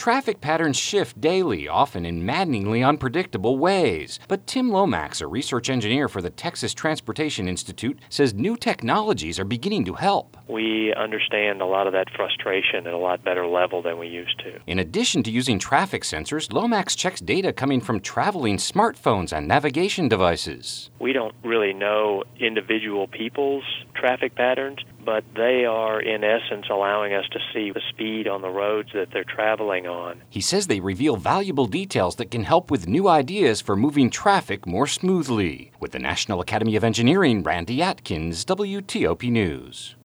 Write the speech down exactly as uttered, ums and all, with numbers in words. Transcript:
Traffic patterns shift daily, often in maddeningly unpredictable ways. But Tim Lomax, a research engineer for the Texas Transportation Institute, says new technologies are beginning to help. We understand a lot of that frustration at a lot better level than we used to. In addition to using traffic sensors, Lomax checks data coming from traveling smartphones and navigation devices. We don't really know individual people's traffic patterns, but they are, in essence, allowing us to see the speed on the roads that they're traveling on. He says they reveal valuable details that can help with new ideas for moving traffic more smoothly. With the National Academy of Engineering, Randy Atkins, W T O P News.